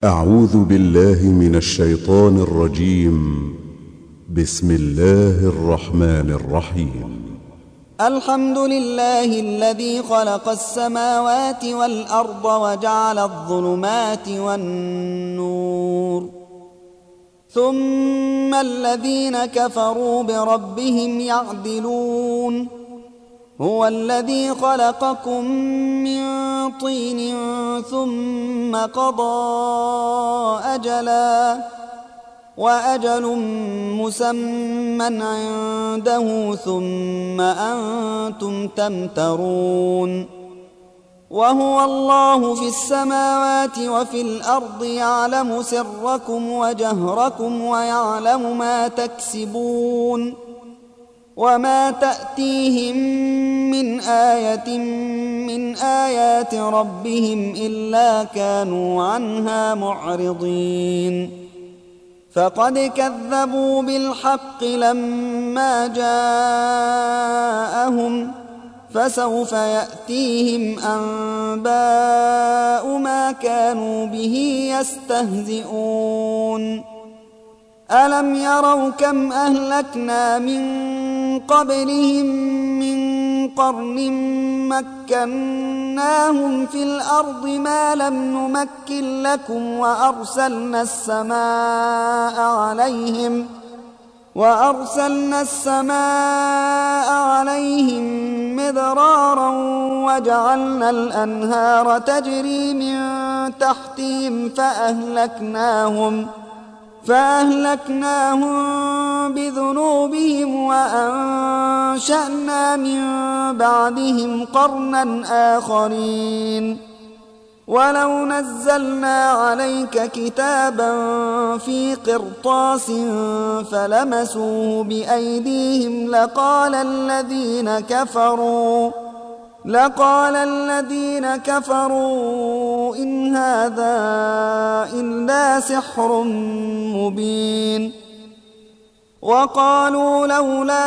أعوذ بالله من الشيطان الرجيم. بسم الله الرحمن الرحيم. الحمد لله الذي خلق السماوات والأرض وجعل الظلمات والنور، ثم الذين كفروا بربهم يعدلون. هو الذي خلقكم من طين ثم قضى أجلا، وأجل مسمى عنده ثم أنتم تمترون. وهو الله في السماوات وفي الأرض، يعلم سركم وجهركم ويعلم ما تكسبون. وما تأتيهم من آية من آيات ربهم إلا كانوا عنها معرضين. فقد كذبوا بالحق لما جاءهم، فسوف يأتيهم أنباء ما كانوا به يستهزئون. ألم يروا كم أهلكنا من قبلهم من قرن مكناهم في الأرض ما لم نمكن لكم، وأرسلنا السماء عليهم مدرارا، وجعلنا الأنهار تجري من تحتهم فأهلكناهم بذنوبهم، وأنشأنا من بعدهم قرنا آخرين. ولو نزلنا عليك كتابا في قرطاس فلمسوه بأيديهم لقال الذين كفروا إن هذا إلا سحر مبين. وقالوا لولا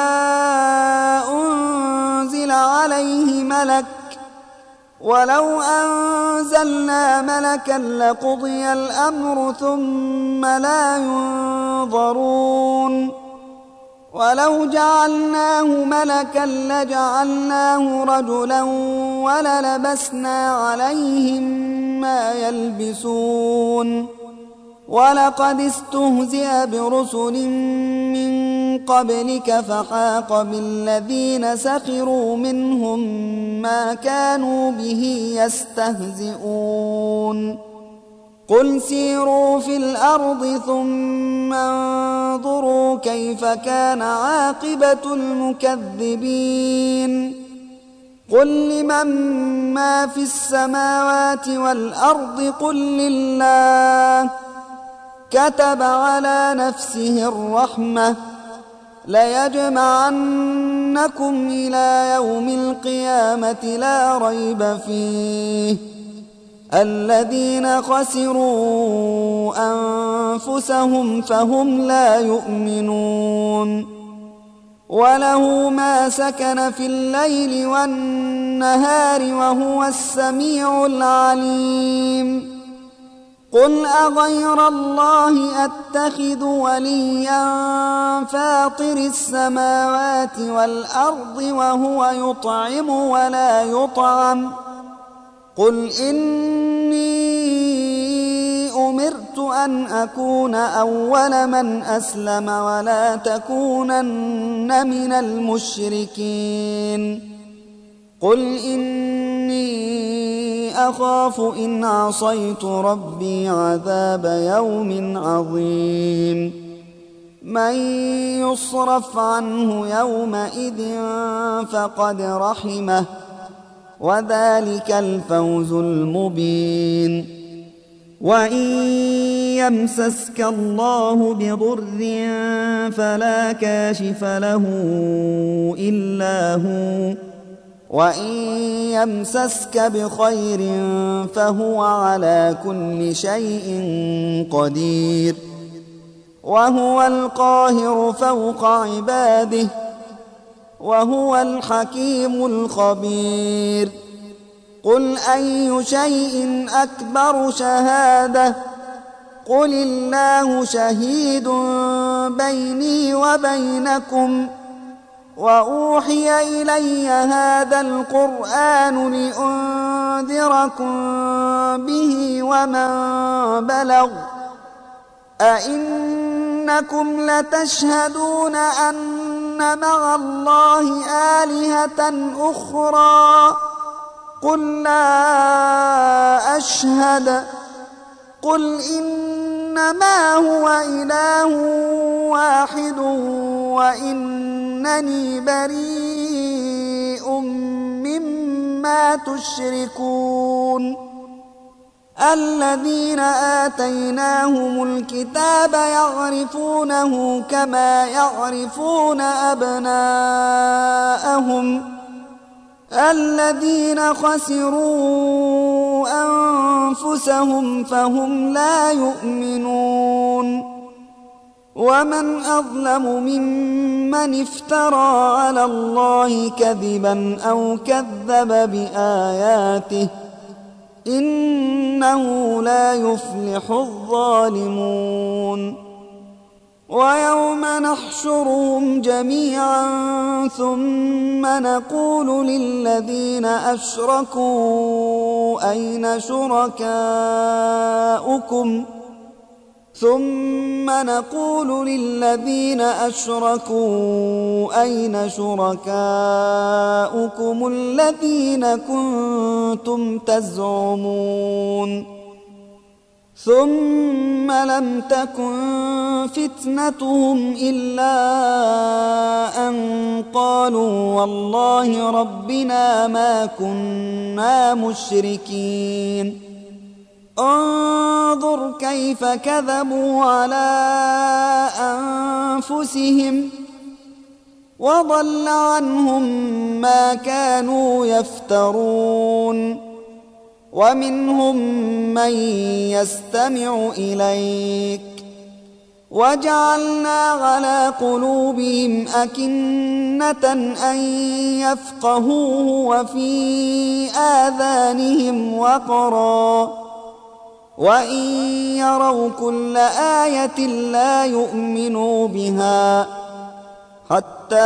أنزل عليه ملك، ولو أنزلنا ملكا لقضي الأمر ثم لا ينظرون. ولو جعلناه ملكا لجعلناه رجلا وللبسنا عليهم ما يلبسون. ولقد استهزئ برسل من قبلك فحاق بالذين سخروا منهم ما كانوا به يستهزئون. قل سيروا في الأرض ثم انظروا كيف كان عاقبة المكذبين. قل لمن ما في السماوات والأرض قل لله، كتب على نفسه الرحمة ليجمعنكم إلى يوم القيامة لا ريب فيه. الذين خسروا أنفسهم فهم لا يؤمنون. وله ما سكن في الليل والنهار وهو السميع العليم. قل أغير الله أتخذ وليا فاطر السماوات والأرض وهو يطعم ولا يطعم؟ قل إني أمرت أن أكون أول من أسلم ولا تكونن من المشركين. قل إني أخاف إن عصيت ربي عذاب يوم عظيم. من يصرف عنه يومئذ فقد رحمه، وذلك الفوز المبين. وإن يمسسك الله بضر فلا كاشف له إلا هو، وإن يمسسك بخير فهو على كل شيء قدير. وهو القاهر فوق عباده، وهو الحكيم الخبير. قل أي شيء أكبر شهادة قل الله شهيد بيني وبينكم وأوحي إلي هذا القرآن لأنذركم به ومن بلغ أئنكم لتشهدون أن مع الله آلهة أخرى قل لا أشهد قل إنما هو إله واحد وإنني بريء مما تشركون الذين آتيناهم الكتاب يعرفونه كما يعرفون أبناءهم الذين خسروا أنفسهم فهم لا يؤمنون ومن أظلم ممن افترى على الله كذبا أو كذب بآياته إنه لا يفلح الظالمون ويوم نحشرهم جميعا ثم نقول للذين أشركوا أين شركاؤكم الذين كنتم تزعمون ثم لم تكن فتنتهم إلا أن قالوا والله ربنا ما كنا مشركين انظر كيف كذبوا على أنفسهم وضل عنهم ما كانوا يفترون ومنهم من يستمع إليك وجعلنا على قلوبهم أكنة أن يفقهوه وفي آذانهم وقرا وإن يروا كل آية لا يؤمنوا بها حتى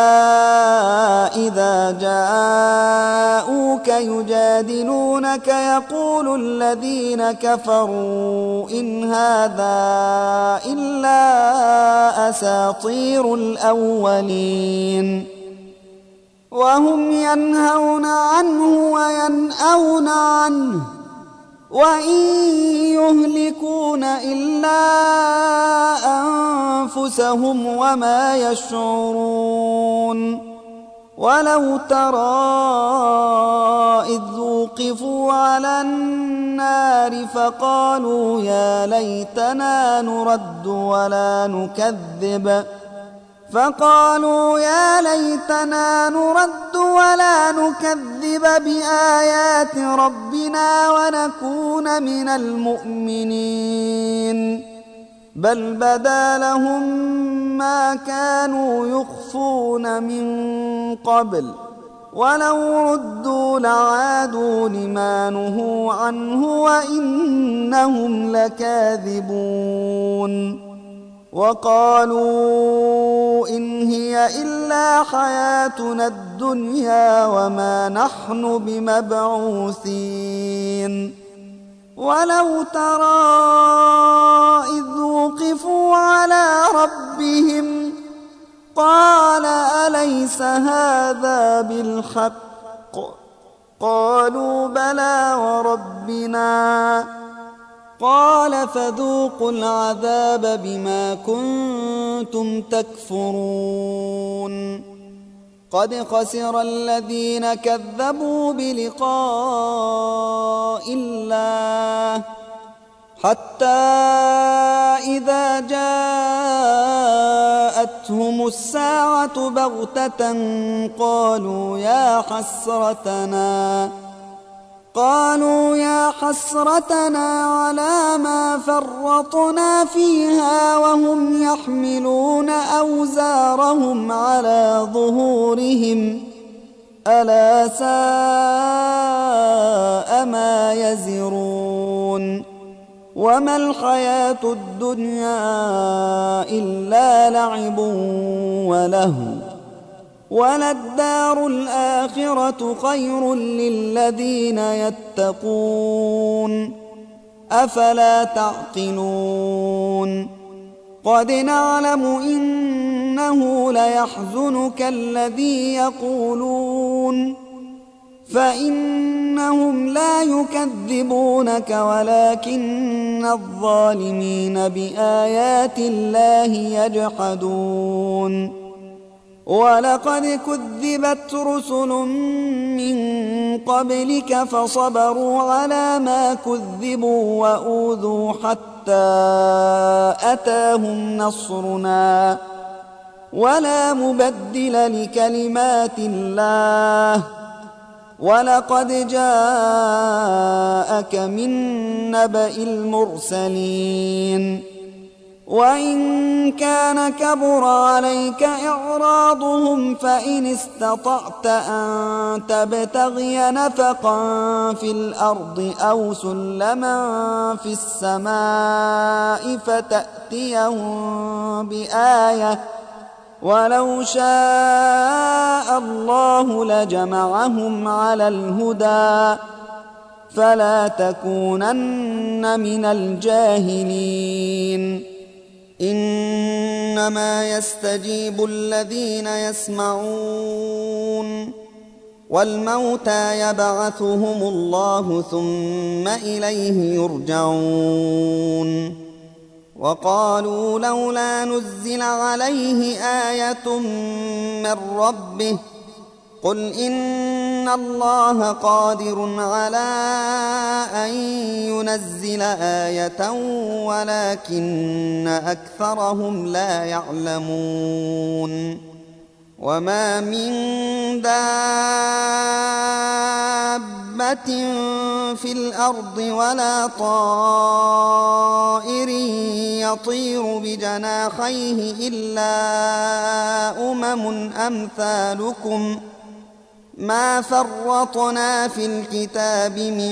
إذا جاءوك يجادلونك يقول الذين كفروا إن هذا إلا أساطير الأولين وهم ينهون عنه وينأون عنه وإن يهلكون إلا أنفسهم وما يشعرون ولو ترى إذ وقفوا على النار فقالوا يا ليتنا نرد ولا نكذب بآيات ربنا ونكون من المؤمنين بل بدا لهم ما كانوا يخفون من قبل ولو ردوا لعادوا لما نهوا عنه وإنهم لكاذبون وقالوا إن هي إلا حياتنا الدنيا وما نحن بمبعوثين ولو ترى إذ وقفوا على ربهم قال أليس هذا بالحق قالوا بلى وربنا قال فذوقوا العذاب بما كنتم تكفرون قد خسر الذين كذبوا بلقاء الله حتى إذا جاءتهم الساعة بغتة قالوا يا حسرتنا على ما فرطنا فيها وهم يحملون أوزارهم على ظهورهم ألا ساء ما يزرون وما الحياة الدنيا إلا لعب ولهو وللدار الآخرة خير للذين يتقون أفلا تعقلون قد نعلم إنه ليحزنك الذي يقولون فإنهم لا يكذبونك ولكن الظالمين بآيات الله يجحدون ولقد كذبت رسل من قبلك فصبروا على ما كذبوا وأوذوا حتى أتاهم نصرنا ولا مبدل لكلمات الله ولقد جاءك من نبأ المرسلين وإن كان كبر عليك إعراضهم فإن استطعت أن تبتغي نفقا في الأرض أو سلما في السماء فتأتيهم بآية ولو شاء الله لجمعهم على الهدى فلا تكونن من الجاهلين إنما يستجيب الذين يسمعون والموتى يبعثهم الله ثم إليه يرجعون وقالوا لولا نزل عليه آية من ربه قل إن الله قادر على أن ينزل آية ولكن أكثرهم لا يعلمون وما من دابة في الأرض ولا طائر يطير بجناحيه إلا أمثالكم ما فرطنا في الكتاب من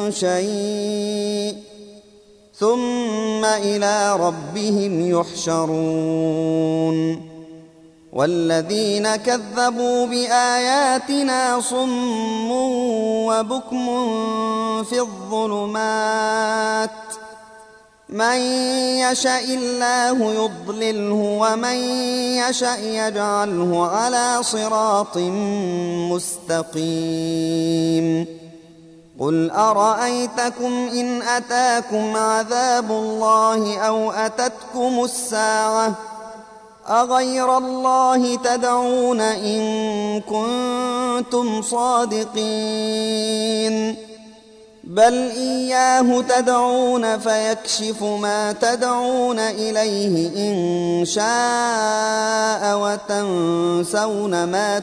شيء ثم إلى ربهم يحشرون والذين كذبوا بآياتنا صم وبكم في الظلمات من يشاء الله يضلله ومن يشاء يجعله على صراط مستقيم قل أرأيتكم إن أتاكم عذاب الله أو أتتكم الساعة أغير الله تدعون إن كنتم صادقين بل إياه تدعون فيكشف ما تدعون إليه إن شاء وتنسون ما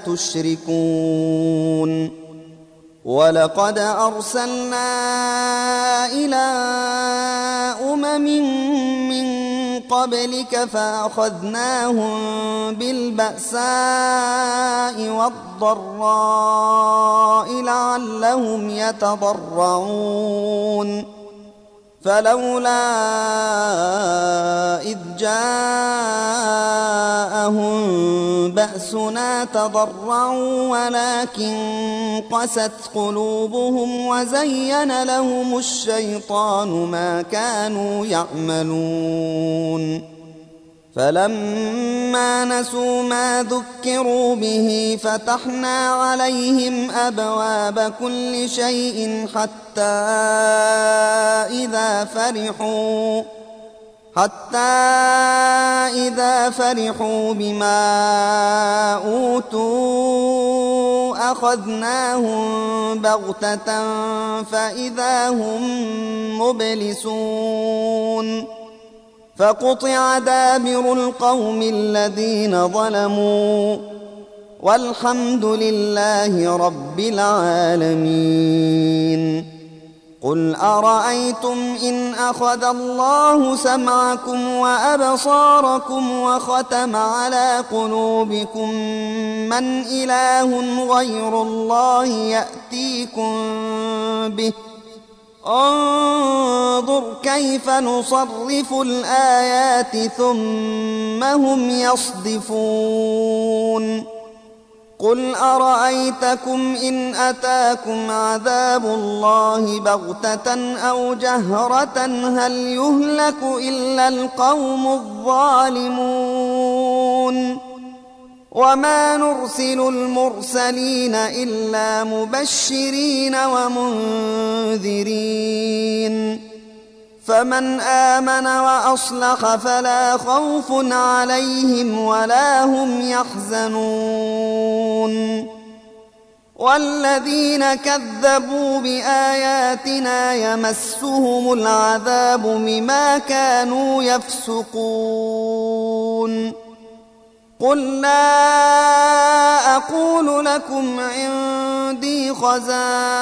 تشركون ولقد أرسلنا إلى من قبلك فأخذناهم بالبأساء والضراء لعلهم يتضرعون فلولا إذ جاءهم بأسنا تضرعوا ولكن قست قلوبهم وزين لهم الشيطان ما كانوا يعملون فلما نسوا ما ذكروا به فتحنا عليهم أبواب كل شيء حتى إذا فرحوا بما أوتوا أخذناهم بغتة فإذا هم مبلسون فقطع دابر القوم الذين ظلموا والحمد لله رب العالمين قل أرأيتم إن أخذ الله سمعكم وأبصاركم وختم على قلوبكم من إله غير الله يأتيكم به انظر كيف نصرف الآيات ثم هم يصدفون قل أرأيتكم إن أتاكم عذاب الله بغتة أو جهرة هل يهلك إلا القوم الظالمون وما نرسل المرسلين إلا مبشرين ومنذرين فمن آمن وأصلح فلا خوف عليهم ولا هم يحزنون والذين كذبوا بآياتنا يمسهم العذاب بما كانوا يفسقون قل لا أقول لكم عندي خزائن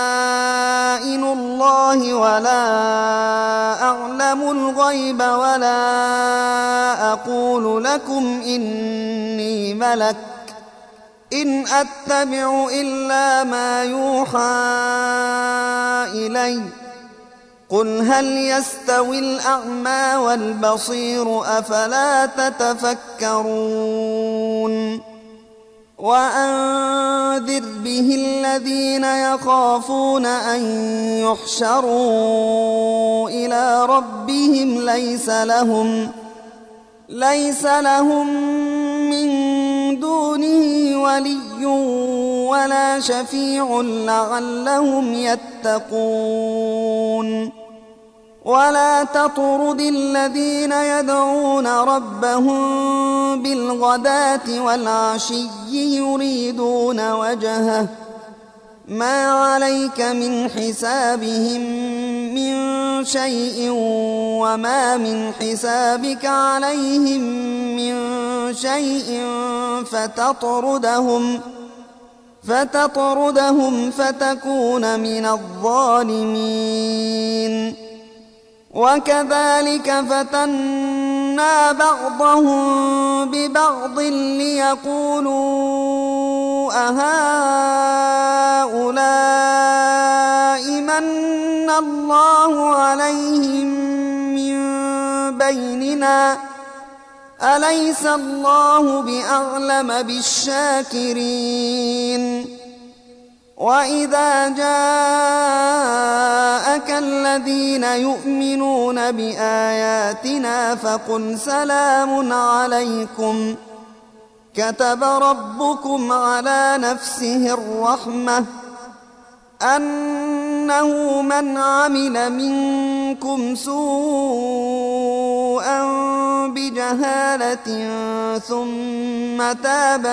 الله ولا أعلم الغيب ولا أقول لكم إني ملك إن أتبع إلا ما يوحى إلي قل هل يستوي الأعمى والبصير أفلا تتفكرون وأنذر به الذين يخافون أن يحشروا إلى ربهم ليس لهم من دونه ولي ولا شفيع لعلهم يتقون ولا تطرد الذين يدعون ربهم بالغداة والعشي يريدون وجهه ما عليك من حسابهم من شيء وما من حسابك عليهم من شيء فتطردهم فتكون من الظالمين وكذلك فتنا بعضهم ببعض ليقولوا أهؤلاء من الله عليهم من بيننا أليس الله بأعلم بالشاكرين وإذا جاءك الذين يؤمنون بآياتنا فقل سلام عليكم كتب ربكم على نفسه الرحمة أنه من عمل منكم سوءا بجهالة ثم تاب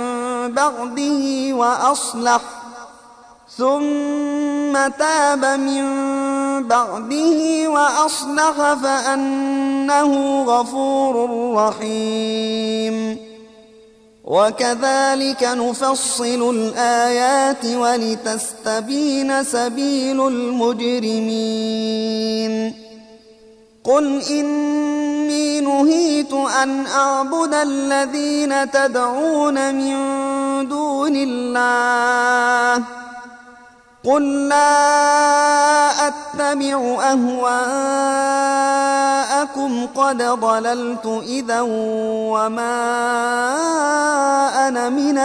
من بعده وأصلح فأنه غفور رحيم وكذلك نفصل الآيات ولتستبين سبيل المجرمين قل إني نهيت أن أعبد الذين تدعون من دون الله قل لا أتبع أهواءكم قد ضللت إذا وما أنا من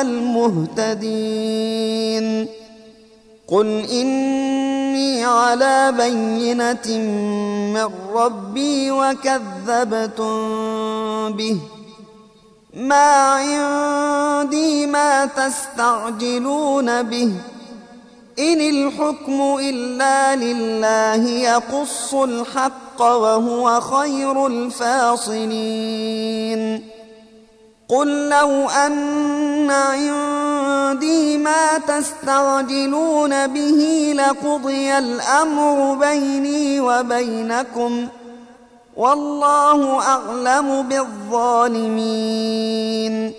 المهتدين قل إني على بينة من ربي وكذبتم به ما عندي ما تستعجلون به إن الحكم إلا لله يقص الحق وهو خير الفاصلين قل لو أن عندي ما تستعجلون به لقضي الأمر بيني وبينكم والله أعلم بالظالمين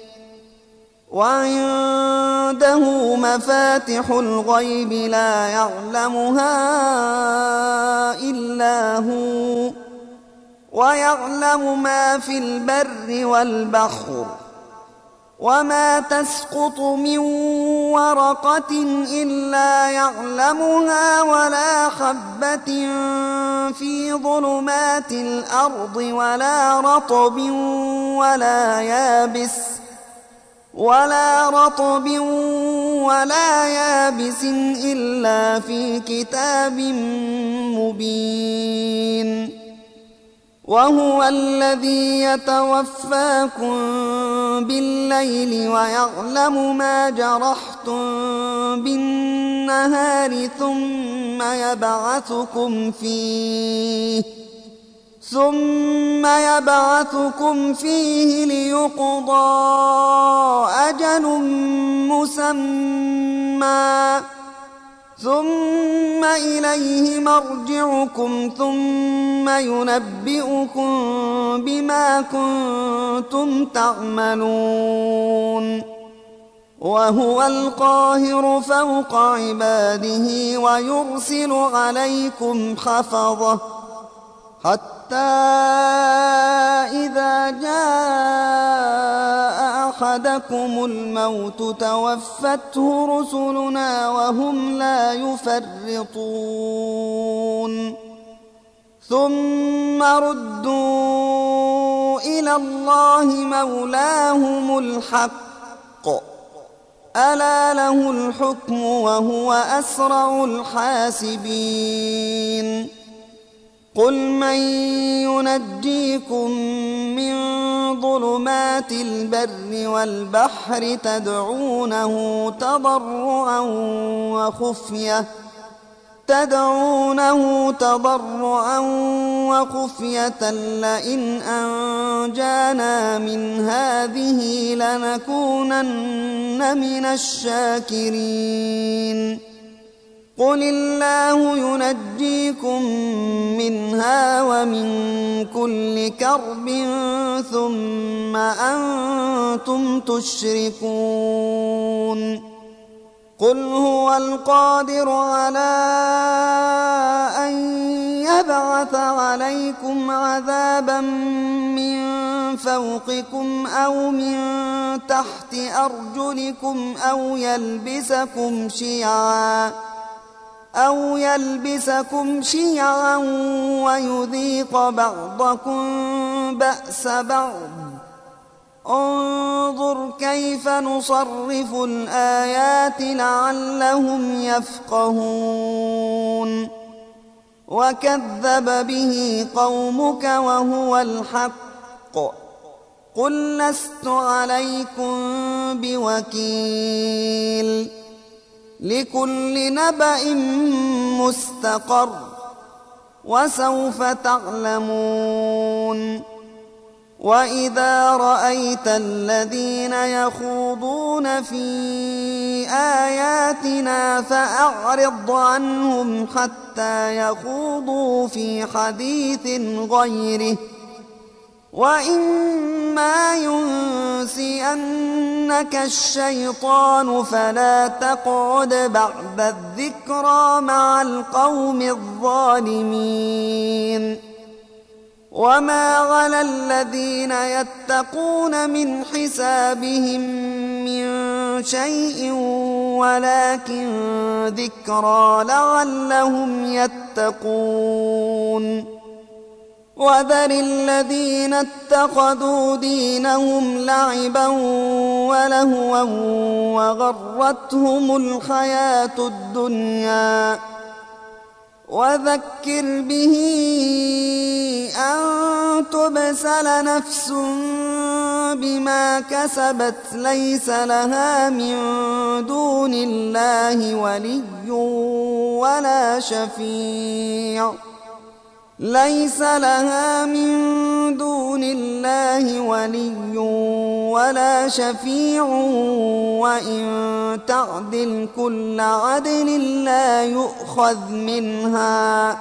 وعنده مفاتح الغيب لا يعلمها إلا هو ويعلم ما في البر والبحر وما تسقط من ورقة إلا يعلمها ولا حبة في ظلمات الأرض ولا رطب ولا يابس إلا في كتاب مبين. وهو الذي يتوفاكم بالليل ويعلم ما جرحتم بالنهار ثم يبعثكم فيه ليقضى أجل مسمى ثم إليه مرجعكم ثم ينبئكم بما كنتم تعملون. وهو القاهر فوق عباده ويرسل عليكم حفظة حتى إذا جاء أحدكم الموت توفته رسلنا وهم لا يفرطون ثم ردوا إلى الله مولاهم الحق ألا له الحكم وهو أسرع الحاسبين. قل من ينجيكم من ظلمات البر والبحر تدعونه تضرعا وخفية لئن أنجانا من هذه لنكونن من الشاكرين. قل الله ينجيكم منها ومن كل كرب ثم أنتم تشركون. قل هو القادر على أن يبعث عليكم عذابا من فوقكم أو من تحت أرجلكم أو يلبسكم شيعا ويذيق بعضكم بأس بعض. انظر كيف نصرف الآيات لعلهم يفقهون. وكذب به قومك وهو الحق قل لست عليكم بوكيل. لكل نبأ مستقر وسوف تعلمون. وإذا رأيت الذين يخوضون في آياتنا فأعرض عنهم حتى يخوضوا في حديث غيره وإما ينسينك الشيطان فلا تقعد بعد الذكرى مع القوم الظالمين. وما على الذين يتقون من حسابهم من شيء ولكن ذكرى لعلهم يتقون. وذر الذين اتخذوا دينهم لعبا ولهوا وغرتهم الحياة الدنيا وذكر به أن تبسل نفس بما كسبت ليس لها من دون الله ولي ولا شفيع وإن تعدل كل عدل لا يؤخذ منها.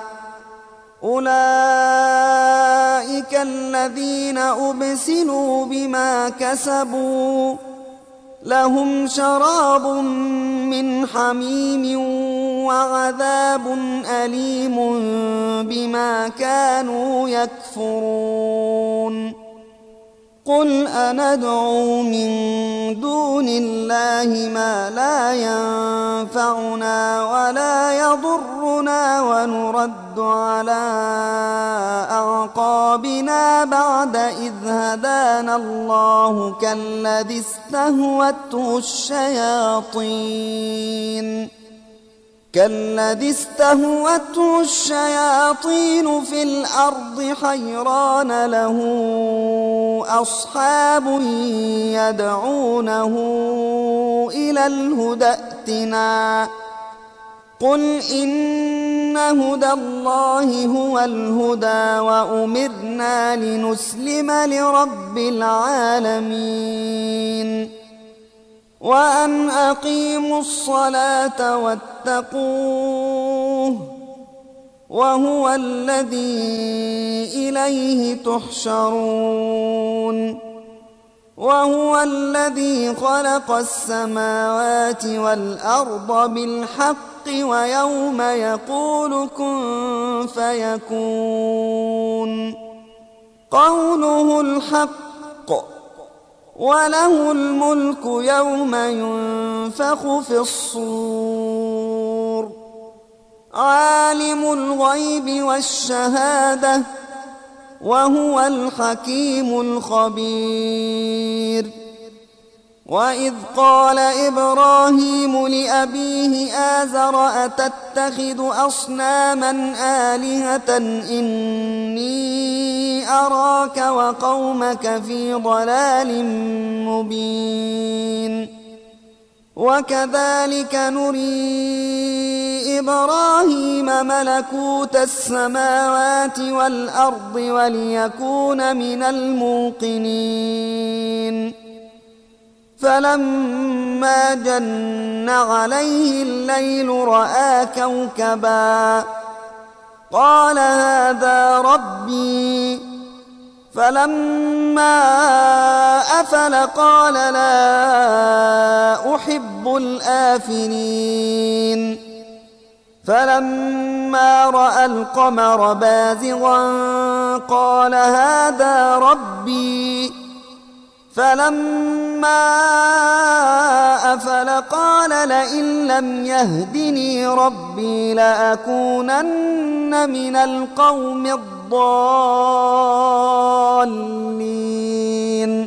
أولئك الذين أبسلوا بما كسبوا لهم شراب من حميم وعذاب أليم بما كانوا يكفرون. قل أندعو من دون الله ما لا ينفعنا ولا يضرنا ونرد على أعقابنا بعد إذ هدانا الله كالذي استهوته الشياطين في الأرض حيران له أصحاب يدعونه إلى الهدى ائتنا قل إن هدى الله هو الهدى وأمرنا لنسلم لرب العالمين وأن أقيموا الصلاة واتقوه وهو الذي إليه تحشرون وهو الذي خلق السماوات والأرض بالحق ويوم يقول كن فيكون قوله الحق وله الملك يوم ينفخ في الصور عالم الغيب والشهادة وهو الحكيم الخبير وإذ قال إبراهيم لأبيه آزر أتتخذ أصناما آلهة إني أراك وقومك في ضلال مبين وكذلك نري إبراهيم ملكوت السماوات والأرض وليكون من الموقنين فلما جن عليه الليل رأى كوكبا قال هذا ربي فلما أفل قال لا أحب الآفلين فلما رأى القمر بازغا قال هذا ربي فلما أفل قال لئن لم يهدني ربي لأكونن من القوم الضالين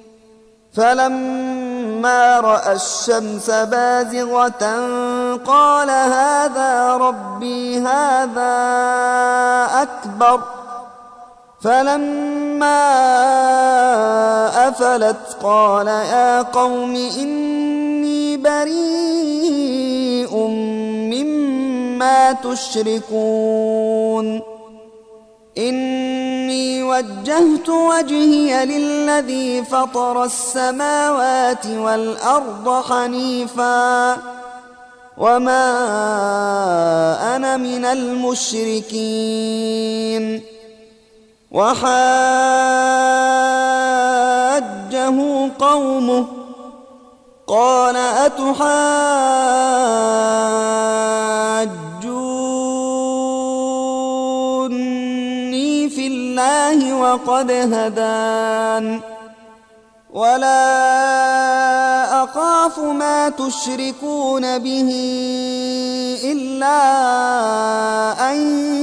فلما رأى الشمس بازغة قال هذا ربي هذا أكبر فلما أفلت قال يا قوم إني بريء مما تشركون إني وجهت وجهي للذي فطر السماوات والأرض حنيفا وما أنا من المشركين وحاجه قومه قال أتحاجوني في الله وقد هدان ولا أخاف ما تشركون به إلا أن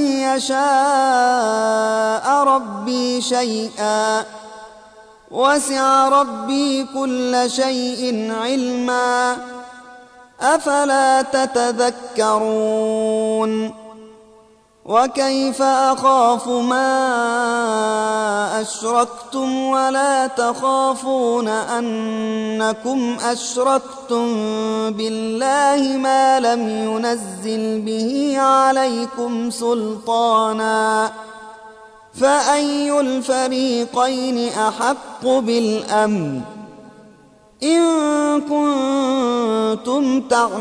يشاء ربي شيئا وسع ربي كل شيء علما أفلا تتذكرون وكيف أخاف ما أشركتم ولا تخافون أنكم أشركتم بالله ما لم ينزل به عليكم سلطانا فأي الفريقين أحق بالأمن إن كنتم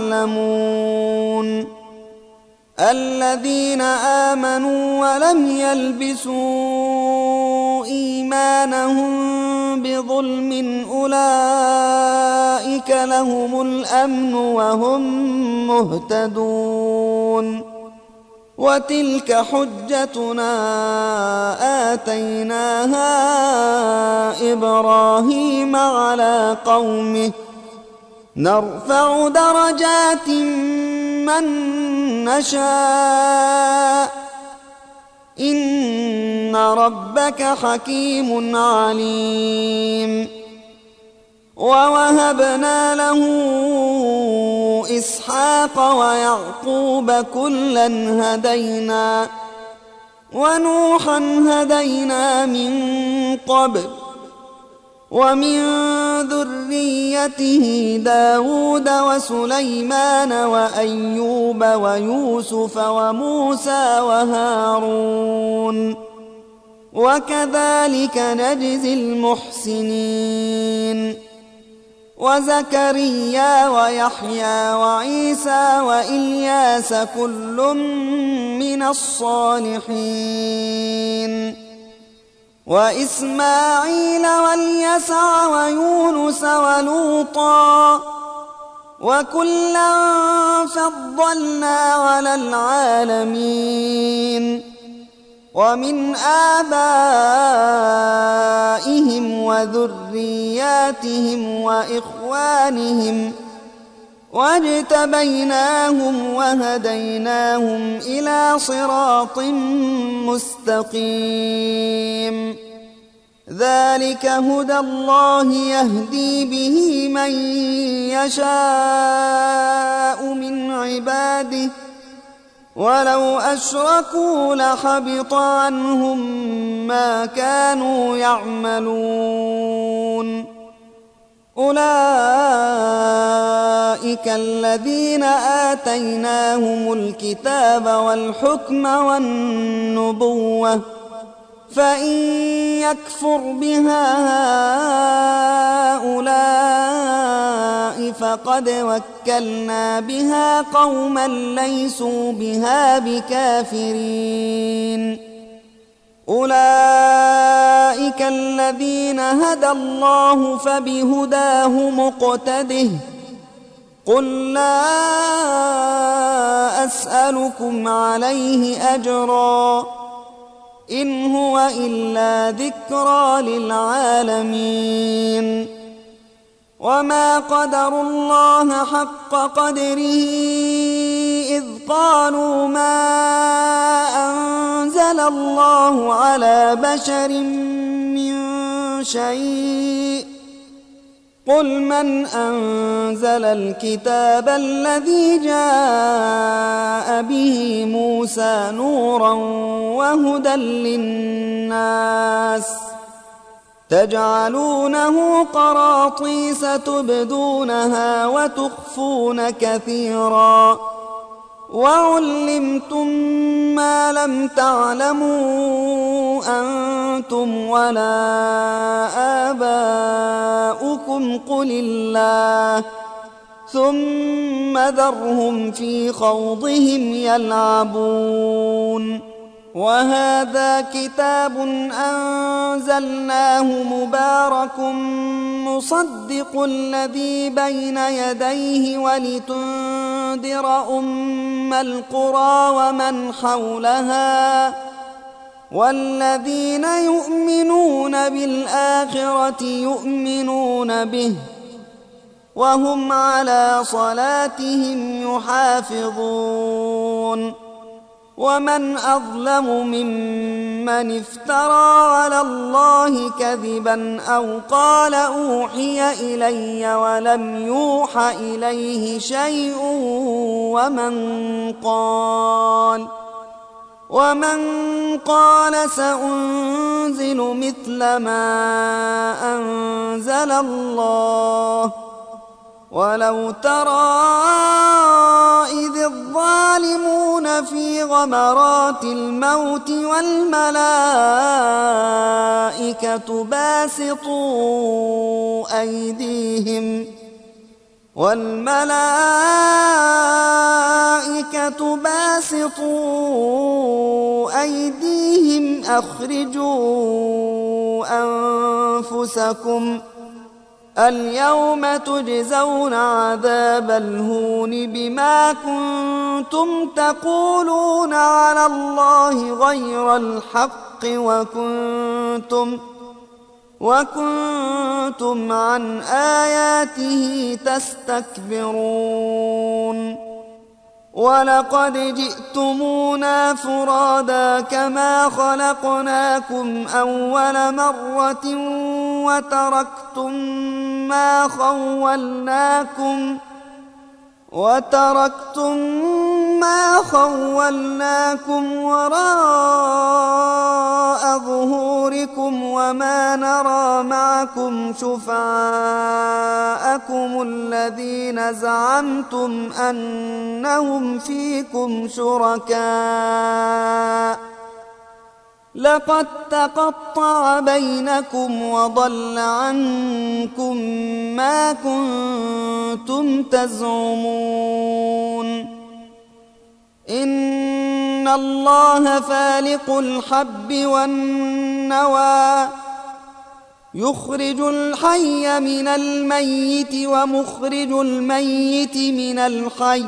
تعلمون الذين آمنوا ولم يلبسوا إيمانهم بظلم أولئك لهم الأمن وهم مهتدون وتلك حجتنا آتيناها إبراهيم على قومه نرفع درجات من نشاء إن ربك حكيم عليم ووهبنا له إسحاق ويعقوب كلا هدينا ونوحا هدينا من قبل ومن ذريته داود وسليمان وأيوب ويوسف وموسى وهارون وكذلك نجزي المحسنين وزكريا ويحيى وعيسى وإلياس كل من الصالحين وإسماعيل واليسع ويونس ولوطا وكلا فضلنا على العالمين ومن آبائهم وذرياتهم وإخوانهم واجتبيناهم وهديناهم إلى صراط مستقيم ذلك هدى الله يهدي به من يشاء من عباده ولو أشركوا لحبط عنهم ما كانوا يعملون أولئك الذين آتيناهم الكتاب والحكم والنبوة فإن يكفر بها هؤلاء فقد وكلنا بها قوما ليسوا بها بكافرين أولئك الذين هدى الله فبهداه مقتده قل لا أسألكم عليه أجرا إن هو إلا ذكرى للعالمين وما قدروا الله حق قدره إذ قالوا ما أنزل الله على بشر من شيء قل من أنزل الكتاب الذي جاء به موسى نورا وهدى للناس تجعلونه قراطيس تبدونها وتخفون كثيرا وعلمتم ما لم تعلموا أنتم ولا آباؤكم قل الله ثم ذرهم في خوضهم يلعبون وهذا كتاب أنزلناه مبارك مصدق الذي بين يديه ولتنذر أم القرى ومن حولها والذين يؤمنون بالآخرة يؤمنون به وهم على صلاتهم يحافظون ومن أظلم ممن افترى على الله كذبا أو قال أوحي إلي ولم يوح إليه شيء ومن قال سأنزل مثل ما أنزل الله ولو ترى إذ الظالمون في غمرات الموت والملائكة باسطوا أيديهم أخرجوا أنفسكم اليوم تجزون عذاب الهون بما كنتم تقولون على الله غير الحق وكنتم عن آياته تستكبرون ولقد جئتمونا فرادا كما خلقناكم أول مرة وتركتم ما خولناكم وراء ظهوركم وما نرى معكم شفعاءكم الذين زعمتم أنهم فيكم شركاء لقد تقطع بينكم وضل عنكم ما كنتم تزعمون إن الله فالق الحب والنوى يخرج الحي من الميت ومخرج الميت من الحي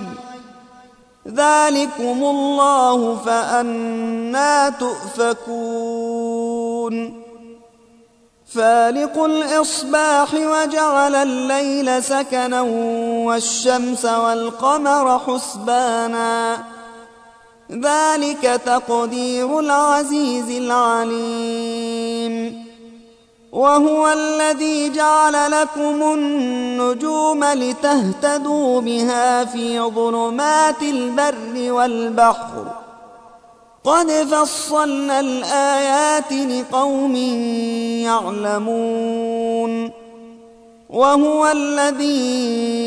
ذلكم الله فأنى تؤفكون فالق الإصباح وجعل الليل سكنا والشمس والقمر حسبانا ذلك تقدير العزيز العليم وهو الذي جعل لكم النجوم لتهتدوا بها في ظلمات البر والبحر قد فصلنا الآيات لقوم يعلمون وهو الذي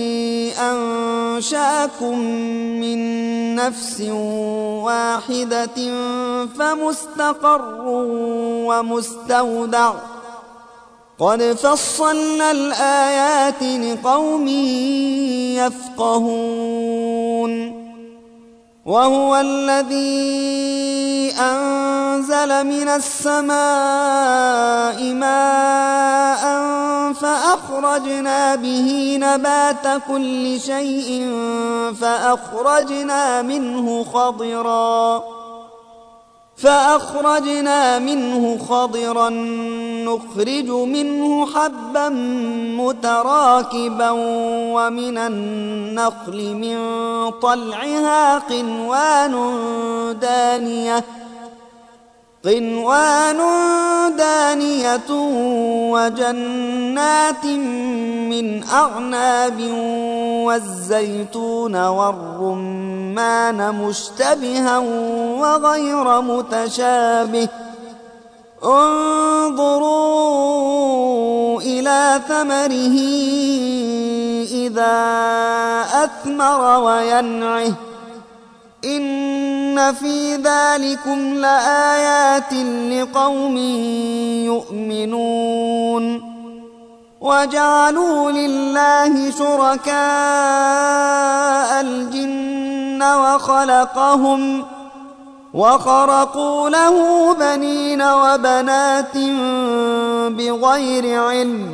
أنشأكم من نفس واحدة فمستقر ومستودع قد فصلنا الآيات لقوم يفقهون وهو الذي أنزل من السماء ماء فأخرجنا به نبات كل شيء فأخرجنا منه خضرا نخرج منه حبا متراكبا ومن النخل من طلعها قنوان دانية وجنات من أعناب والزيتون والرمان مشتبها وغير متشابه انظروا إلى ثمره إذا أثمر وينعه إن في ذلكم لآيات لقوم يؤمنون وجعلوا لله شركاء الجن وخرقوا له بنين وبنات بغير علم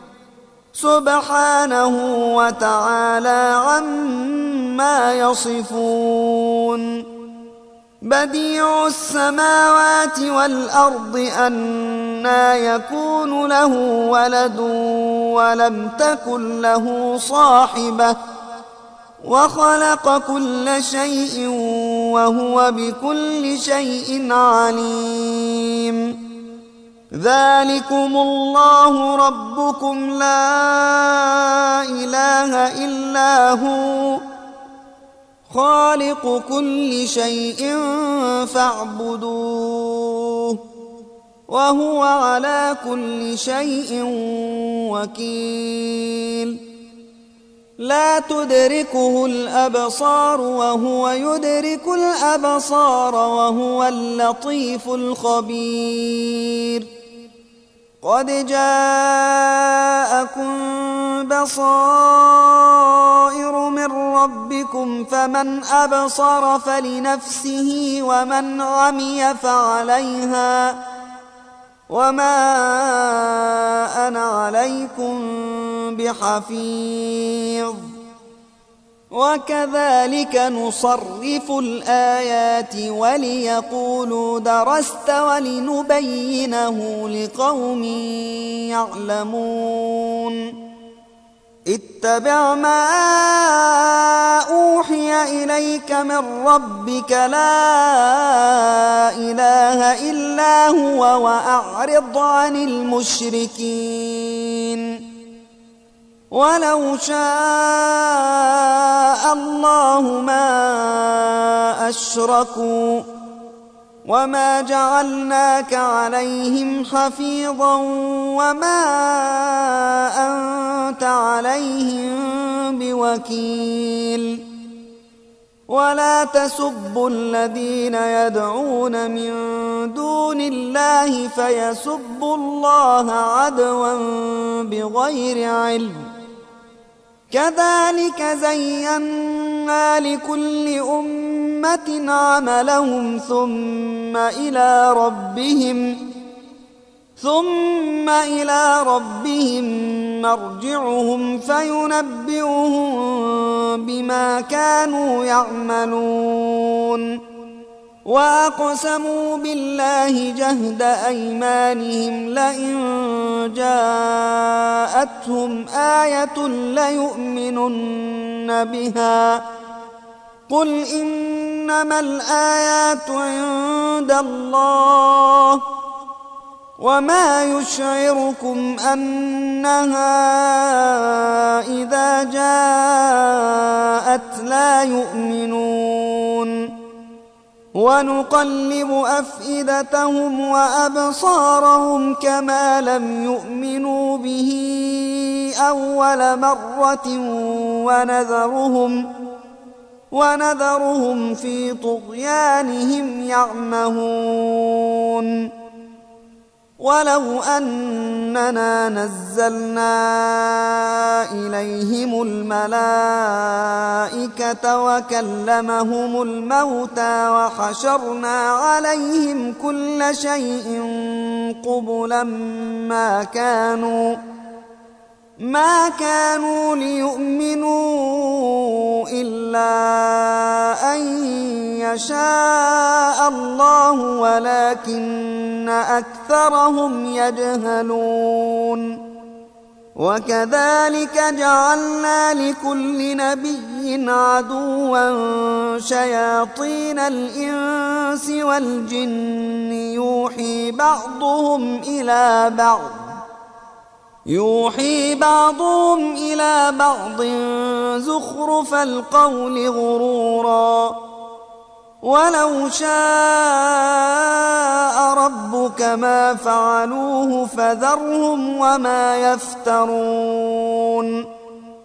سبحانه وتعالى عما يصفون بديع السماوات والأرض أنى يكون له ولد ولم تكن له صاحبة وخلق كل شيء وهو بكل شيء عليم ذلكم الله ربكم لا إله إلا هو خالق كل شيء فاعبدوه وهو على كل شيء وكيل لا تدركه الأبصار وهو يدرك الأبصار وهو اللطيف الخبير قد جاءكم بصائر من ربكم فمن أبصر فلنفسه ومن عمي فعليها وما أنا عليكم بحفيظ وكذلك نصرف الآيات وليقولوا درست ولنبينه لقوم يعلمون اتبع ما أوحي إليك من ربك لا إله إلا هو وأعرض عن المشركين ولو شاء الله ما أشركوا وما جعلناك عليهم حفيظا وما أنت عليهم بوكيل ولا تسبوا الذين يدعون من دون الله فيسبوا الله عدوا بغير علم كذلك زينا لكل أمة عملهم ثم إلى ربهم مرجعهم فينبئهم بما كانوا يعملون وأقسموا بالله جهد أيمانهم لئن جاءتهم آية ليؤمنن بها قل إنما الآيات عند الله وما يشعركم أنها إذا جاءت لا يؤمنون ونقلب أفئدتهم وأبصارهم كما لم يؤمنوا به أول مرة ونذرهم في طغيانهم يعمهون ولو أننا نزلنا إليهم الملائكة وكلمهم الموتى وحشرنا عليهم كل شيء قبلا ما كانوا ليؤمنوا إلا أن يشاء الله ولكن أكثرهم يجهلون وكذلك جعلنا لكل نبي عدوا شياطين الإنس والجن يوحي بعضهم إلى بعض زخرف القول غرورا ولو شاء ربك ما فعلوه فذرهم وما يفترون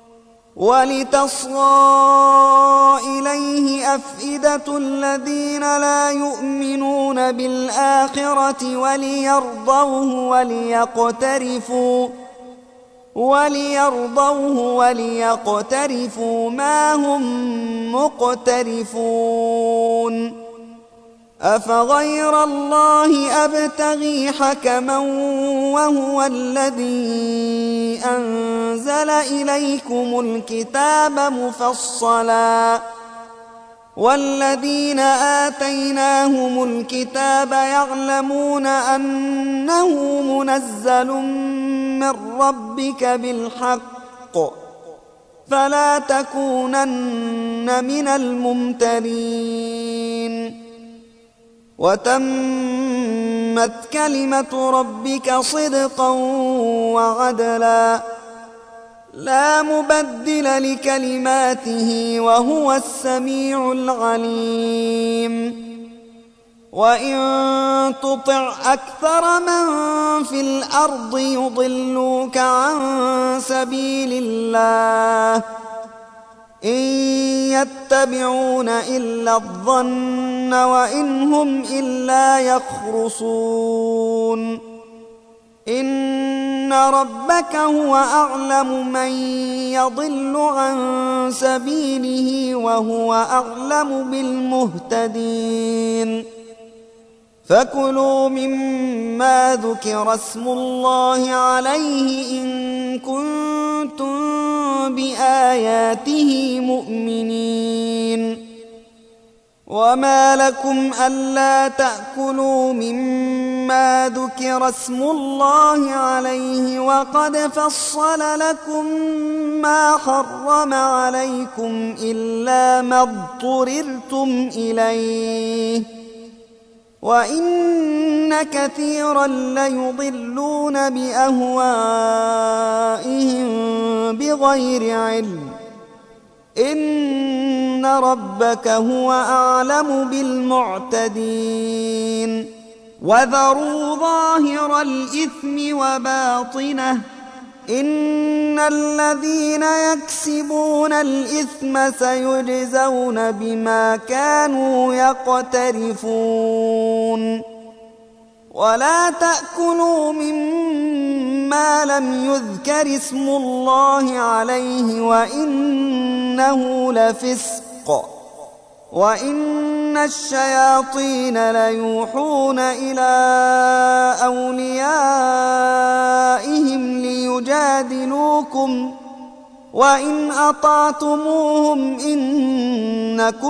ولتصغى إليه أفئدة الذين لا يؤمنون بالآخرة وليرضوه وليقترفوا ما هم مقترفون أفغير الله أبتغي حكما وهو الذي أنزل إليكم الكتاب مفصلا والذين آتيناهم الكتاب يعلمون أنه منزل من ربك بالحق فلا تكونن من الممترين وتمت كلمة ربك صدقا وعدلا لا مبدل لكلماته وهو السميع العليم وإن تطع أكثر من في الأرض يضلوك عن سبيل الله إن يتبعون إلا الظن وإن هم إلا يخرصون إن ربك هو أعلم من يضل عن سبيله وهو أعلم بالمهتدين فكلوا مما ذكر اسم الله عليه إن كنتم بآياته مؤمنين. وما لكم ألا تأكلوا مما ذكر اسم الله عليه وقد فصل لكم ما حرم عليكم إلا ما اضطررتم إليه، وإن كثيرا ليضلون بأهوائهم بغير علم. إن ربك هو أعلم بالمعتدين. وذروا ظاهر الإثم وباطنه، إن الذين يكسبون الإثم سيجزون بما كانوا يقترفون. ولا تأكلوا مما لم يذكر اسم الله عليه وإنه لفسق، وإن الشياطين ليوحون إلى أوليائهم ليجادلوكم، وإن أطعتموهم إنكم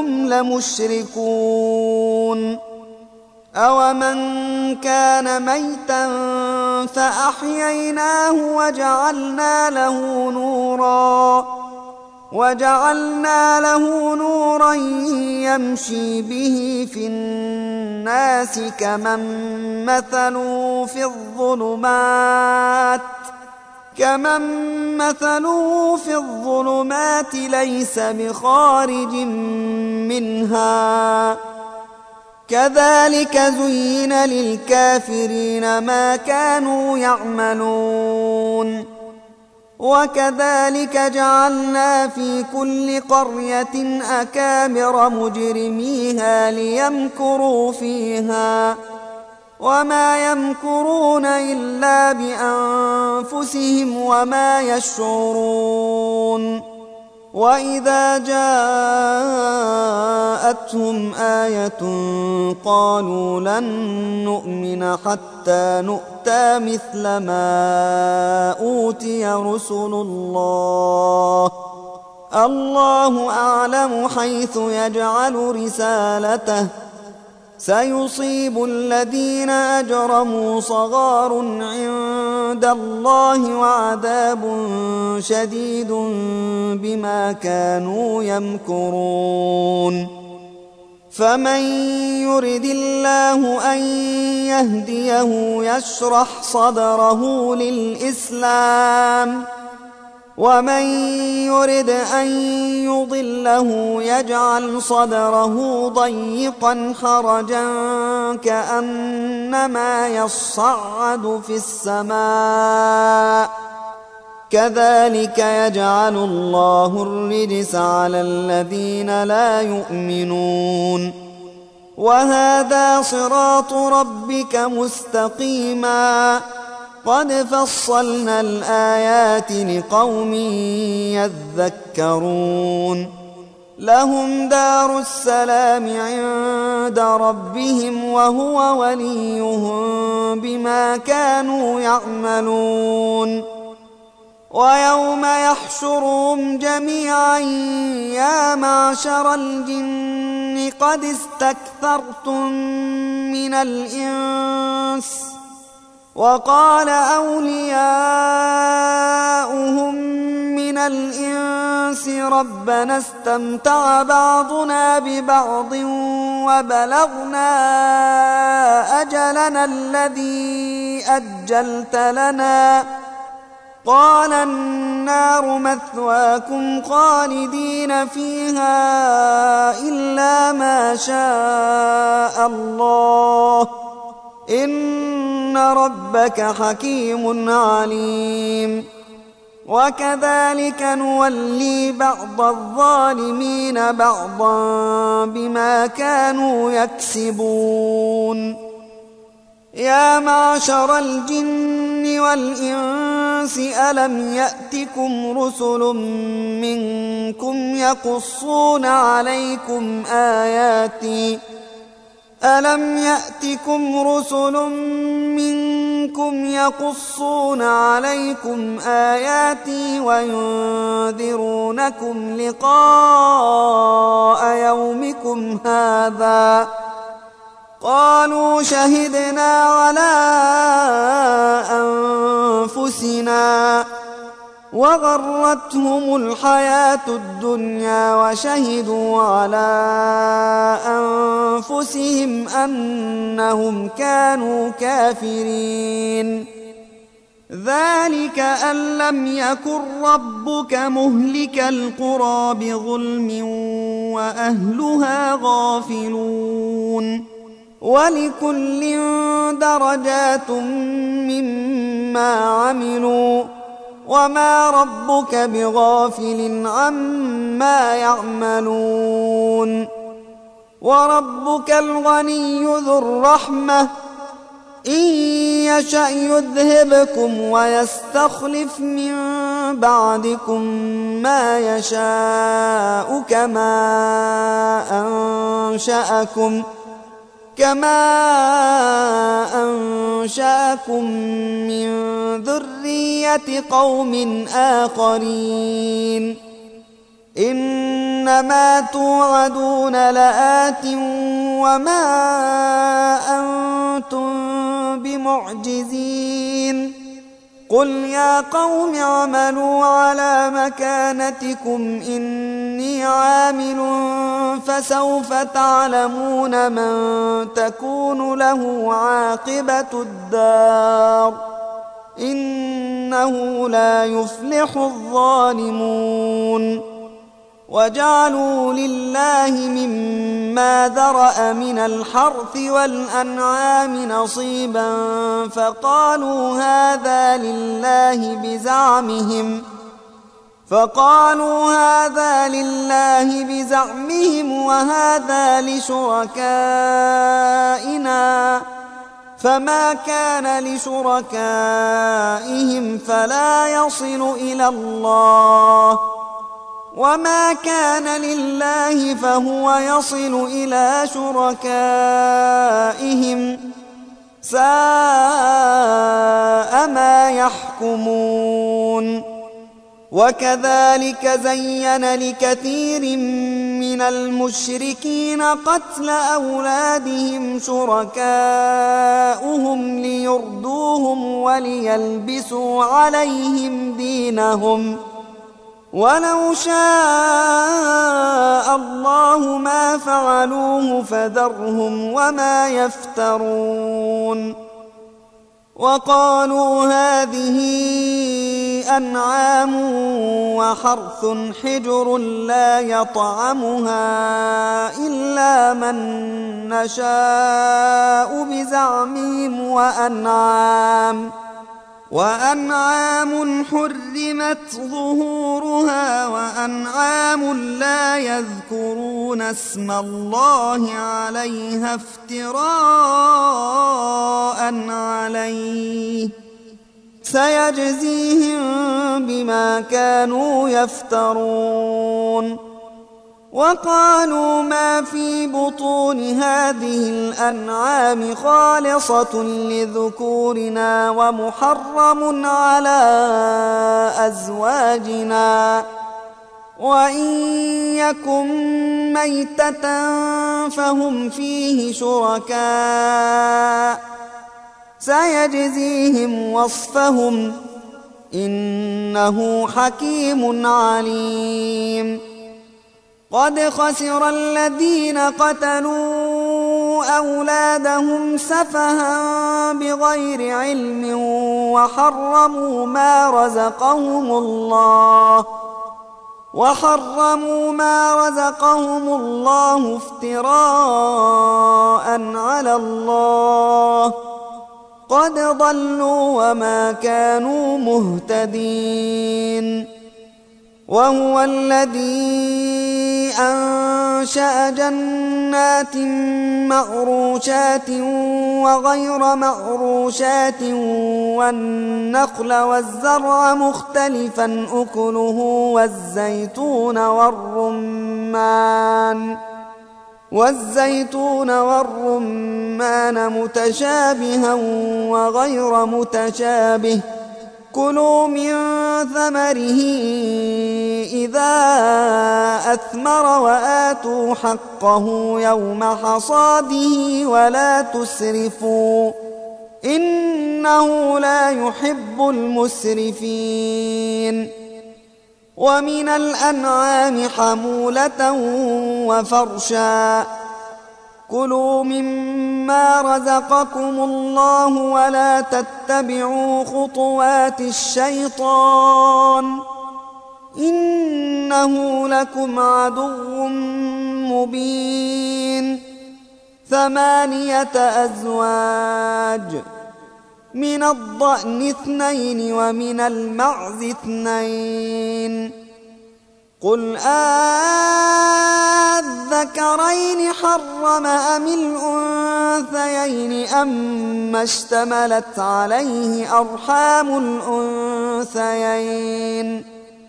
لمشركون. أومن كان ميتا فأحييناه وجعلنا له نورا يمشي به في الناس كمن مثله في الظلمات ليس بخارج منها. كذلك زين للكافرين ما كانوا يعملون. وكذلك جعلنا في كل قرية أكابر مجرميها ليمكروا فيها، وما يمكرون إلا بأنفسهم وما يشعرون. وإذا جاءتهم آية قالوا لن نؤمن حتى نؤتى مثل ما أوتي رسل الله، الله أعلم حيث يجعل رسالته، سيصيب الذين أجرموا صغار عند الله وعذاب شديد بما كانوا يمكرون. فمن يرد الله أن يهديه يشرح صدره للإسلام، ومن يرد أن يضله يجعل صدره ضيقا حرجا كأنما يصعد في السماء، كذلك يجعل الله الرجس على الذين لا يؤمنون. وهذا صراط ربك مستقيما، قد فصلنا الآيات لقوم يذكرون. لهم دار السلام عند ربهم وهو وليهم بما كانوا يعملون. ويوم يحشرهم جميعا يا معشر الجن قد استكثرتم من الإنس، وقال أولياؤهم من الإنس ربنا استمتع بعضنا ببعض وبلغنا أجلنا الذي أجلت لنا، قال النار مثواكم خالدين فيها إلا ما شاء الله، إن ربك حكيم عليم. وكذلك نولي بعض الظالمين بعضا بما كانوا يكسبون. يا معشر الجن والإنس ألم يأتكم رسل منكم يقصون عليكم آياتي ألم يأتكم رسل منكم يقصون عليكم آياتي وينذرونكم لقاء يومكم هذا؟ قالوا شهدنا على أنفسنا وغرتهم الحياة الدنيا وشهدوا على أنفسهم أنهم كانوا كافرين. ذلك أن لم يكن ربك مهلك القرى بظلم وأهلها غافلون. ولكل درجات مما عملوا وما ربك بغافل عما يعملون. وربك الغني ذو الرحمة إن يشأ يذهبكم ويستخلف من بعدكم ما يشاء كما أنشأكم من ذرية قوم آخرين. إنما توعدون لآت وما أنتم بمعجزين. قل يا قوم اعملوا على مكانتكم إني عامل فسوف تعلمون من تكون له عاقبة الدار إنه لا يفلح الظالمون. وجعلوا لله مما ذرأ من الحرث والأنعام نصيبا فقالوا هذا لله بزعمهم وهذا لشركائنا فما كان لشركائهم فلا يصل إلى الله وما كان لله فهو يصل إلى شركائهم ساء ما يحكمون. وكذلك زين لكثير من المشركين قتل أولادهم شركاؤهم ليردوهم وليلبسوا عليهم دينهم ولو شاء الله ما فعلوه فذرهم وما يفترون. وقالوا هذه أنعام وحرث حجر لا يطعمها إلا من نشاء بزعمهم وأنعام حرمت ظهورها وأنعام لا يذكرون اسم الله عليها افتراء عليه سيجزيهم بما كانوا يفترون. وقالوا ما في بطون هذه الأنعام خالصة لذكورنا ومحرم على أزواجنا وإن يكن ميتة فهم فيه شركاء سيجزيهم وصفهم إنه حكيم عليم. قد خسر الذين قتلوا أولادهم سفها بغير علم وحرموا ما رزقهم الله افتراء على الله قد ضلوا وما كانوا مهتدين. وهو الذي أنشأ جنات معروشات وغير معروشات والنخل والزرع مختلفا أكله والزيتون والرمان والزيتون والرمان متشابها وغير متشابه كلوا من ثمره إذا أثمر وآتوا حقه يوم حصاده ولا تسرفوا إنه لا يحب المسرفين ومن الأنعام حمولة وفرشا كلوا مما رزقكم الله ولا تتبعوا خطوات الشيطان إنه لكم عدو مبين 8 أزواج من الضأن 2 ومن المعز 2 قل أذكرين حرم أم الأنثيين أما اشتملت عليه أرحام الأنثيين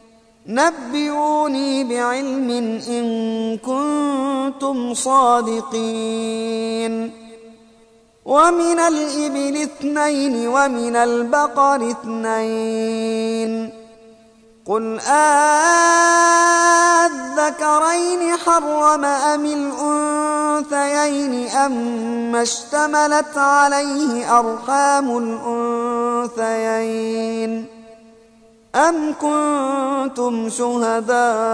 نبئوني بعلم إن كنتم صادقين ومن الإبل 2 ومن البقر 2 قل أذكرين حرم أم الأنثيين أما اشتملت عليه أرحام الأنثيين أم كنتم شهداء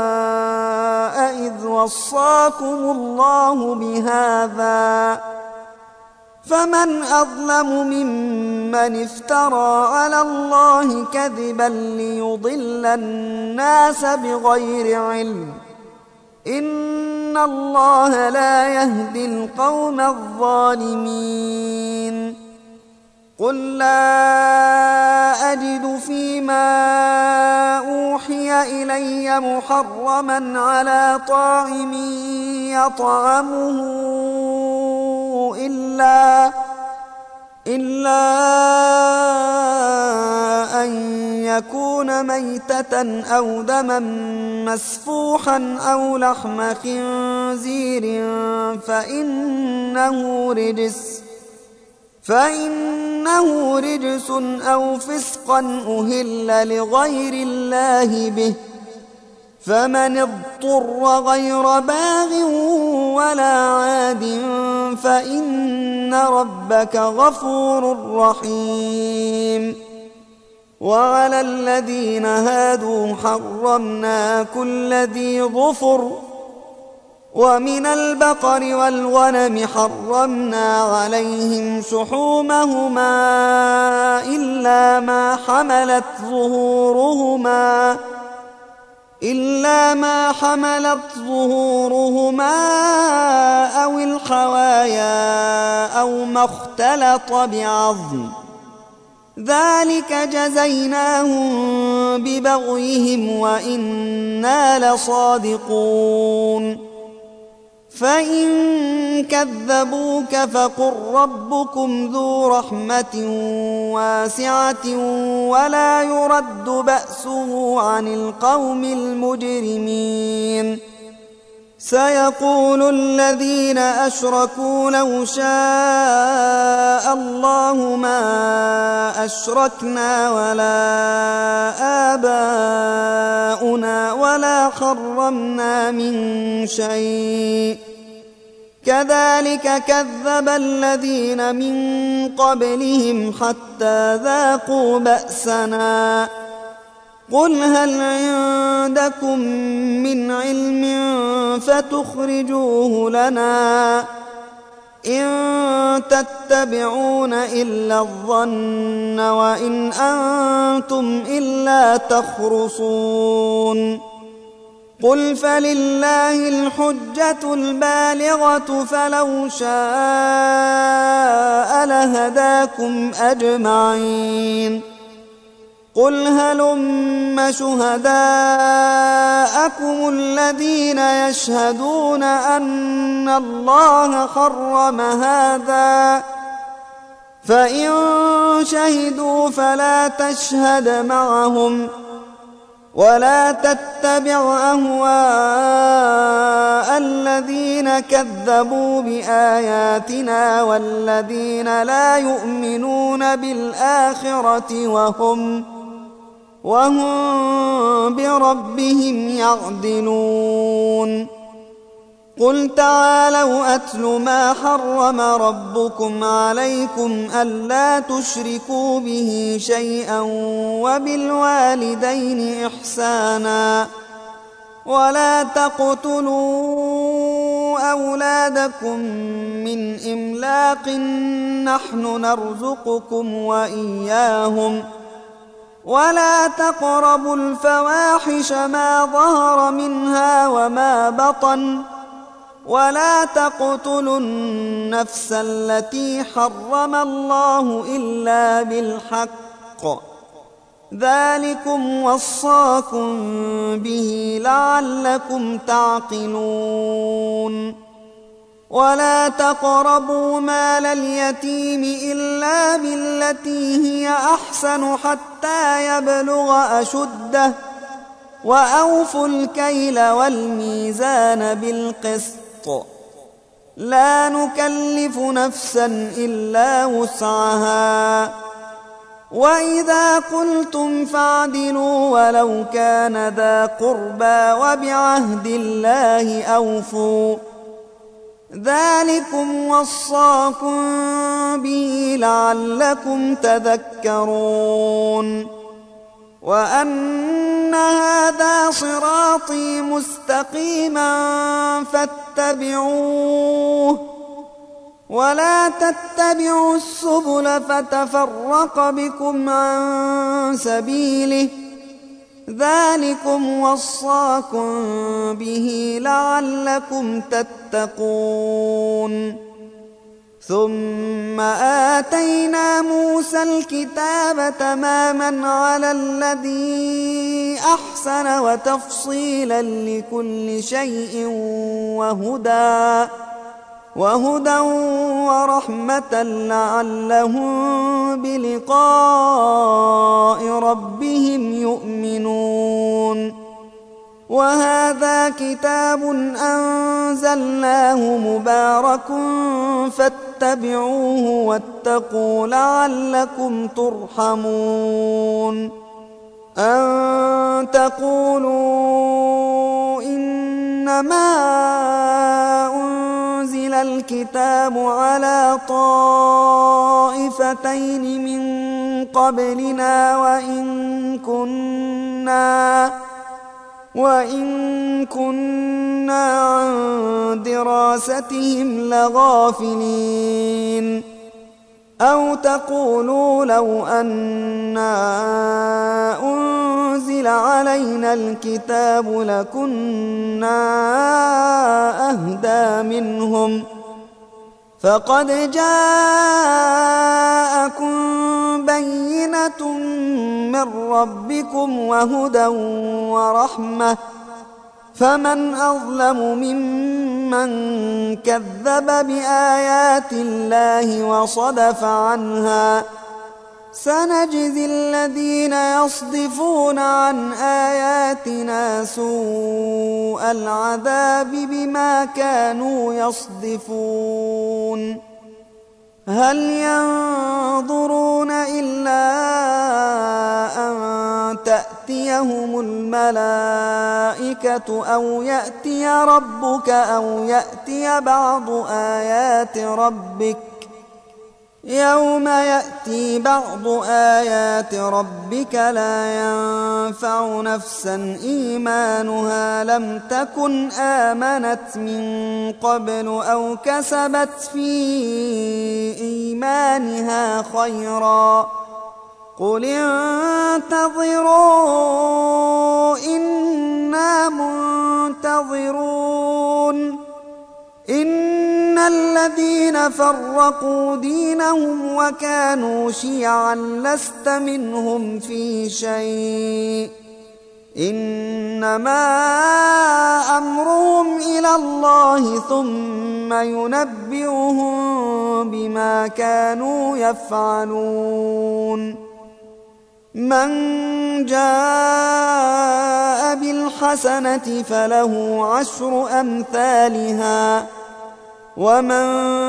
إذ وصاكم الله بهذا فمن أظلم ممن افترى على الله كذبا ليضل الناس بغير علم إن الله لا يهدي القوم الظالمين قل لا أجد فيما أوحي إلي محرما على طاعم يطعمه إلا أن يكون ميتة أو دما مسفوحا أو لحم خنزير فإنه رجس أو فسقا أهل لغير الله به فمن اضطر غير باغ ولا عاد فإن ربك غفور رحيم وعلى الذين هادوا حرمنا كل ذي ظفر ومن البقر والغنم حرمنا عليهم شحومهما إلا ما حملت ظهورهما أو الحوايا أو ما اختلط بعظم ذلك جزيناهم ببغيهم وإنا لصادقون فإن كذبوك فقل ربكم ذو رحمة واسعة ولا يرد بأسه عن القوم المجرمين سيقول الذين أشركوا لو شاء الله ما أشركنا ولا آباؤنا ولا حرمنا من شيء كذلك كذب الذين من قبلهم حتى ذاقوا بأسنا قل هل عندكم من علم فتخرجوه لنا إن تتبعون إلا الظن وإن أنتم إلا تخرصون قل فلله الحجة البالغة فلو شاء لهداكم أجمعين قل هلم شهداءكم الذين يشهدون أن الله حرم هذا فإن شهدوا فلا تشهد معهم ولا تتبع أهواء الذين كذبوا بآياتنا والذين لا يؤمنون بالآخرة وهم بربهم يعدلون قل تعالوا أتل ما حرم ربكم عليكم ألا تشركوا به شيئا وبالوالدين إحسانا ولا تقتلوا أولادكم من إملاق نحن نرزقكم وإياهم ولا تقربوا الفواحش ما ظهر منها وما بطن ولا تقتلوا النفس التي حرم الله إلا بالحق ذلكم وصاكم به لعلكم تعقلون ولا تقربوا مال اليتيم إلا بالتي هي أحسن حتى يبلغ أشده وأوفوا الكيل والميزان بالقسط لا نكلف نفسا إلا وسعها وإذا قلتم فاعدلوا ولو كان ذا قربى وبعهد الله أوفوا ذلكم وصاكم به لعلكم تذكرون وأن هذا صراطي مستقيما فاتبعوه ولا تتبعوا السبل فتفرق بكم عن سبيله ذلكم وصاكم به لعلكم تتقون ثم آتينا موسى الكتاب تماما على الذي أحسن وتفصيلا لكل شيء وهدى ورحمة لعلهم بلقاء ربهم يؤمنون وهذا كتاب أنزلناه مبارك فاتبعوه واتقوا لعلكم ترحمون أن تقولوا إنما أنزل الكتاب على طائفتين من قبلنا وإن كنا عن دراستهم لغافلين أو تقولوا لو أنا أنزل علينا الكتاب لكنا أهدى منهم فقد جاءكم بينة من ربكم وهدى ورحمة فمن أظلم ممن كذب بآيات الله وصدف عنها سنجزي الذين يصدفون عن آياتنا سوء العذاب بما كانوا يصدفون هل ينظرون إلا أن تأتيهم الملائكة أو يأتي ربك أو يأتي بعض آيات ربك يوم يأتي بعض آيات ربك لا ينفع نفسا إيمانها لم تكن آمنت من قبل أو كسبت في إيمانها خيرا قل انتظروا إنا منتظرون إن الذين فرقوا دينهم وكانوا شيعا لست منهم في شيء إنما أمرهم إلى الله ثم ينبئهم بما كانوا يفعلون من جاء بالحسنة فله 10 أمثالها ومن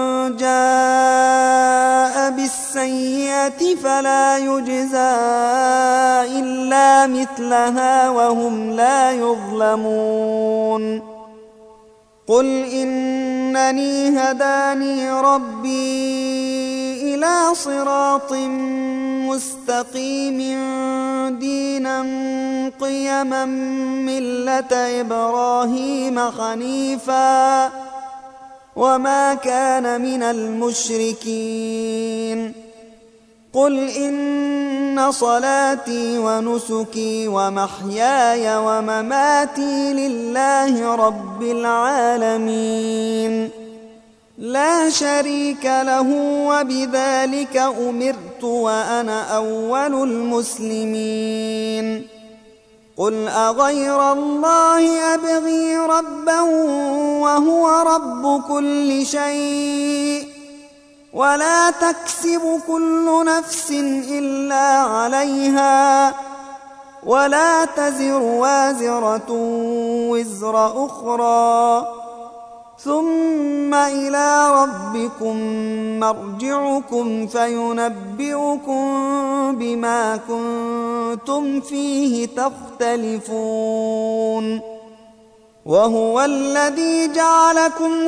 جاء بالسيئة فلا يجزى إلا مثلها وهم لا يظلمون قل إنني هداني ربي إلى صراط مستقيم دينا قيما ملة إبراهيم حنيفا وما كان من المشركين قل إن صلاتي ونسكي ومحياي ومماتي لله رب العالمين لا شريك له وبذلك أمرت وأنا أول المسلمين قل أغير الله أبغي ربا وهو رب كل شيء ولا تكسب كل نفس إلا عليها ولا تزر وازرة وزر أخرى ثم إلى ربكم مرجعكم فينبئكم بما كنتم فيه تختلفون وهو الذي جعلكم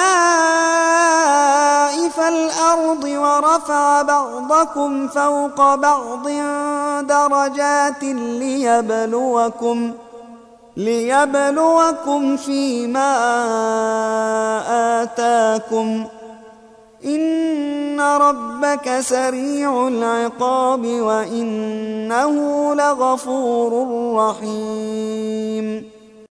خلائف الأرض ورفع بعضكم فوق بعض درجات ليبلوكم فيما آتاكم إن ربك سريع العقاب وإنه لغفور رحيم